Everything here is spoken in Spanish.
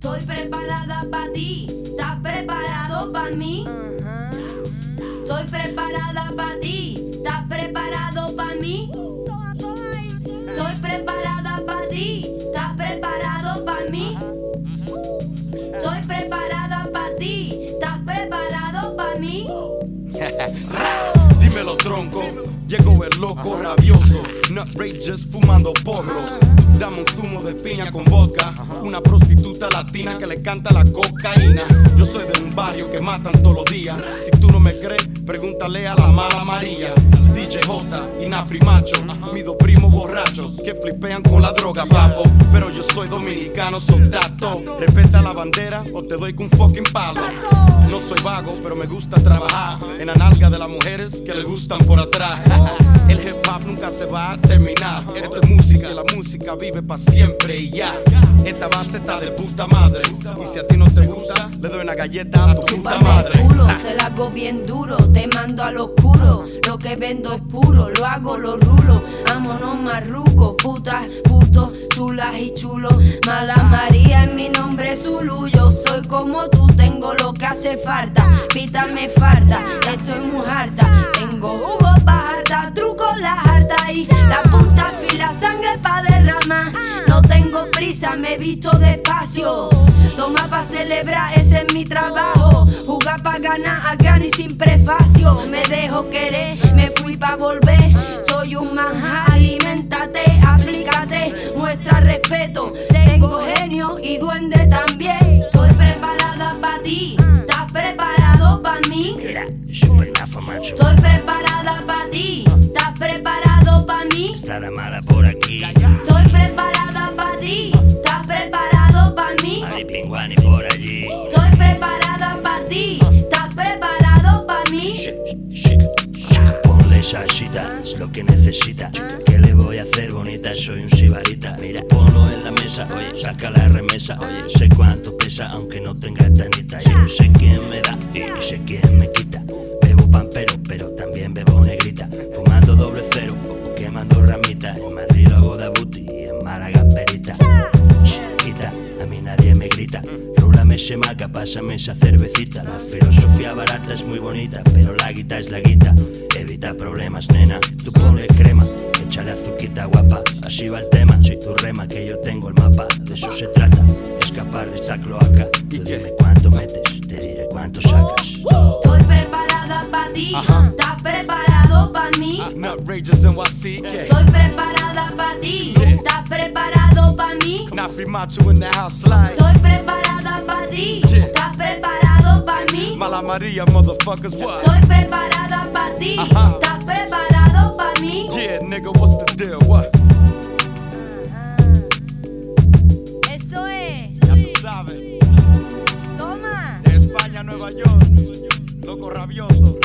Estoy preparada para ti, ¿estás preparado para mí? Estoy preparada para ti, ¿estás preparado para mí? Estoy preparada para ti, ¿estás preparado para mí? Estoy preparada para ti, ¿estás preparado para mí? Dímelo, tronco, llegó el loco rabioso, Nutrageous fumando porros. Dame un zumo de piña con vodka, una prostituta latina que le canta la cocaína. Yo soy de un barrio que matan todos los días. Si tú no me crees, pregúntale a la mala María. DJ J y Nafri Macho, mis dos primos borrachos que flipean con la droga, papo. Pero yo soy dominicano, soldato. Respeta la bandera o te doy con un fucking palo. No soy vago, pero me gusta trabajar en la nalga de las mujeres que le gustan por atrás. El hip hop nunca se va a terminar. Esto es música y la música vive pa' siempre y ya. Esta base está de puta madre. Y si a ti no te gusta, le doy una galleta a tu puta madre. Culo, te la hago bien duro, te mando al oscuro. Lo que vendo es puro, lo hago, lo rulo. Vámonos marrucos, putas, putos, chulas y chulos. Mala María es mi nombre Zulu. Yo soy como tú, tengo lo que hace falta. Pita me falta, estoy muy harta. Tengo jugo pa' harta, truco la harta y la punta fila, sangre pa' derramar. No tengo prisa, me visto despacio. Toma pa' celebrar, ese es mi trabajo. Jugar pa' ganar al grano y sin prefacio. Me dejo querer, me fui pa' volver. Soy un manjar, aliméntate, aplícate, muestra respeto. Tengo genio y duende también. Estoy preparada pa' ti, ¿estás preparado pa' mí? Mira, super nafa, macho. Estoy preparada pa' ti, ¿estás preparado pa' mí? Está la mala por aquí. Estoy preparada pa' ti, ¿estás preparado pa' mí? Hay pinguani por allí. Estoy preparada pa' ti, ¿estás preparado pa' mí? Ponle salsita, es lo que necesita. ¿Qué le voy a hacer, bonita? Soy un sibarita. Mira, ponlo en la mesa, oye, saca la remesa. Oye, yo sé cuánto pesa, aunque no tenga tanita. Yo sé quién me da y sé quién me quita. Bebo pampero, pero también bebo negrita. Fumando doble cero, o quemando ramita. En Madrid lo hago de booty y en Málaga perita. Quita, a mí nadie me grita. Rúlame ese maca, pásame esa cervecita. La filosofía barata es muy bonita, pero la guita es la guita. Evita problemas, nena, tú ponle crema. Échale azuquita guapa, así va el tema. Si tú rema que yo tengo el mapa, de eso se trata, escapar de esta cloaca. Tú dime cuánto metes, te diré cuánto sacas. Estoy preparada pa' ti, ¿estás preparado pa' mí? Nutrageous NYC. Estoy preparada pa' ti, ¿estás preparado pa' mí? Nafri Macho in the house slide. Estoy preparada pa' ti, ¿estás preparado pa' mí? Mala María, motherfuckers, what? Estoy preparada pa' ti, ¿estás preparado pa' mí? Yeah, nigga, what's the deal, what? Eso es. Ya tú sabes. Toma. De España a Nueva York, loco rabioso.